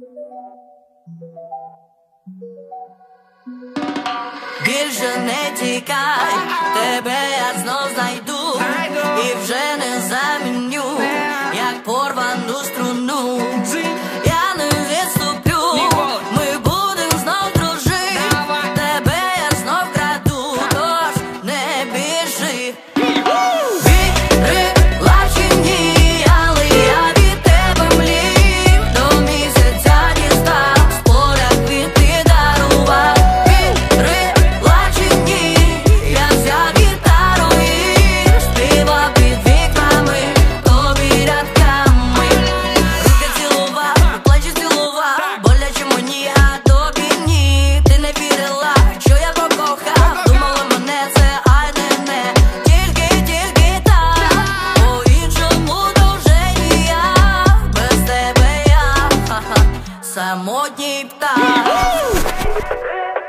Більше не тікай, тебе я знов знайду і вже не заміню, як порвану струну. Я не відступлю, ми будем знов дружити. Тебе я знов краду, тож не біжи. Вірила чи ні, але я від тебе млів. До місяця дістав, з поля квіти дарував. Вірила чи ні, я взяв гітару і співав під вікнами, тобі рядками. Руки цілував, плечі цілував, боляче мені, а тобі ні. Ти не вірила, що я покохав, думала мене це, ай не тільки так. По-іншому то вже ніяк, без тебе я самотній птах.